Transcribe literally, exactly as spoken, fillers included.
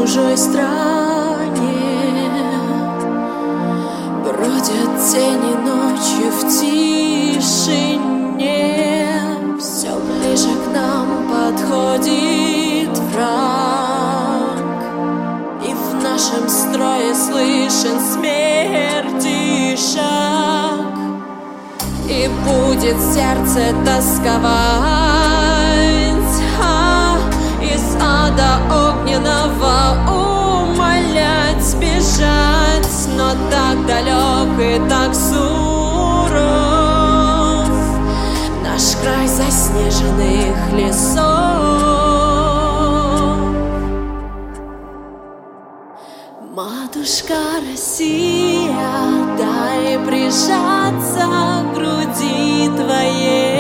чужой стране бродят тени ночью в тишине. Все ближе к нам подходит враг, и в нашем строе слышен смерти шаг. И будет сердце тосковать, а из ада огненного умолять сбежать, но так далек и так суров наш край заснеженных лесов. Матушка Россия, дай прижаться к груди твоей.